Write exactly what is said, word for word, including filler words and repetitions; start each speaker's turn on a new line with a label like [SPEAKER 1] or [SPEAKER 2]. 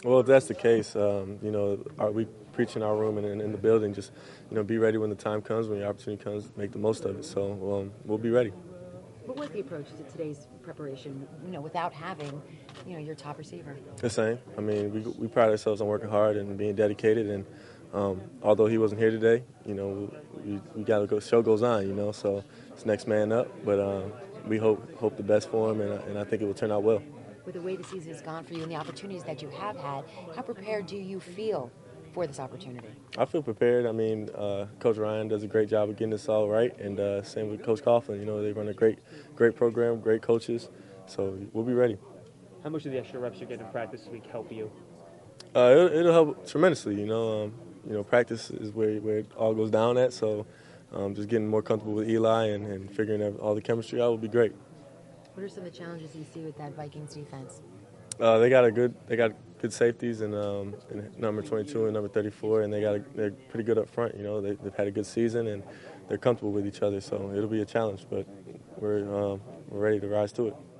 [SPEAKER 1] Well, if that's the case, um, you know, are we preach in our room and in, in the building, just, you know, be ready when the time comes, when your opportunity comes, make the most of it. So um, we'll be ready.
[SPEAKER 2] What was the approach to today's preparation, you know, without having, you know, your top receiver?
[SPEAKER 1] The same. I mean, we, we pride ourselves on working hard and being dedicated. And um, although he wasn't here today, you know, we, we got to go. Show goes on, you know. So it's next man up. But um, we hope hope the best for him, and, and I think it will turn out well.
[SPEAKER 2] With the way the season has gone for you and the opportunities that you have had, how prepared do you feel for this opportunity?
[SPEAKER 1] I feel prepared. I mean, uh, Coach Ryan does a great job of getting this all right, and uh, same with Coach Coughlin. You know, they run a great, great program, great coaches, so we'll be ready.
[SPEAKER 3] How much do the extra reps you get in practice this week help you?
[SPEAKER 1] Uh, it'll, it'll help tremendously. You know, um, you know, practice is where where it all goes down at. So, um, just getting more comfortable with Eli and, and figuring out all the chemistry out will be great.
[SPEAKER 2] What are some of the challenges you see with that Vikings defense?
[SPEAKER 1] Uh, they got a good, they got good safeties and, um, and number twenty-two and number thirty-four, and they got a, they're pretty good up front. You know, they, they've had a good season and they're comfortable with each other. So it'll be a challenge, but we're um, we're ready to rise to it.